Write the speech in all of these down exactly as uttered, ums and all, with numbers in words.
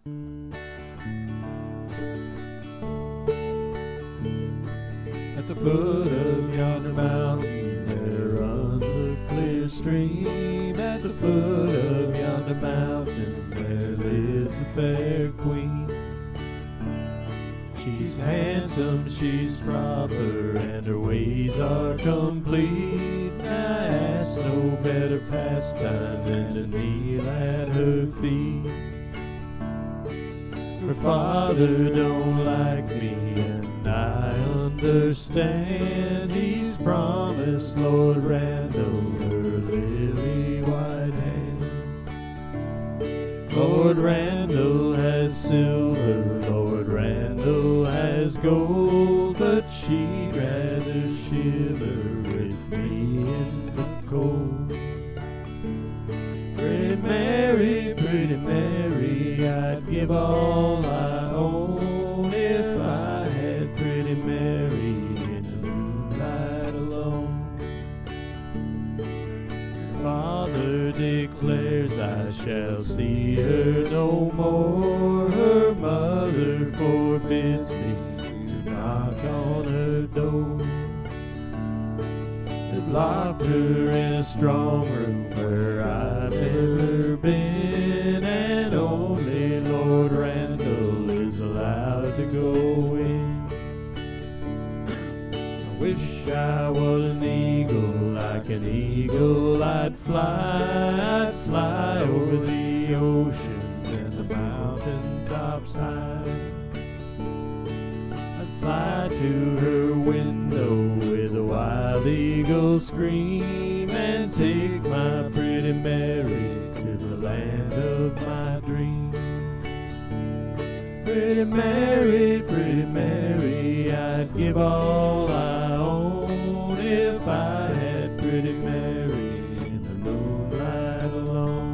At the foot of yonder mountain there runs a clear stream. At the foot of yonder mountain there lives a fair queen. She's handsome, she's proper, and her ways are complete. I ask no better pastime than to kneel at her feet. Her father don't like me, and I understand. He's promised Lord Randall her lily white hand. Lord Randall has silver, Lord Randall has gold, but she'd rather shiver with me in the cold. Pretty Mary, pretty Mary, I'd give all I own if I had pretty Mary in the moonlight alone. Father declares I shall see her no more. Her mother forbids me to knock on her door. They've locked her in a strong room where I've never been, and only Lord Randall is allowed to go in. I wish I was an eagle, like an eagle I'd fly. I'd fly over the oceans and the mountain tops high. I'd fly to her window with a wild eagle scream, and take my pretty Mary to the land of my dreams. Pretty Mary, pretty Mary, I'd give all I own if I had pretty Mary in the moonlight alone.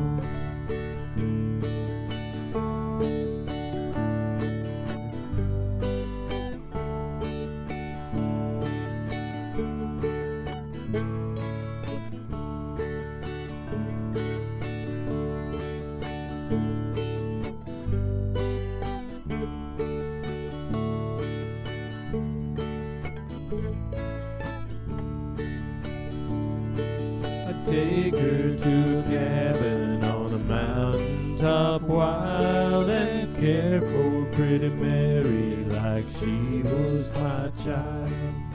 Take her to a cabin on a mountaintop wild, and care for pretty Mary like she was my child.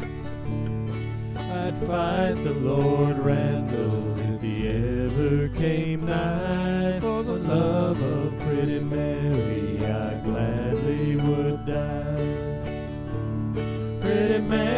I'd fight the Lord Randall if he ever came nigh. For the love of pretty Mary I gladly would die. Pretty Mary,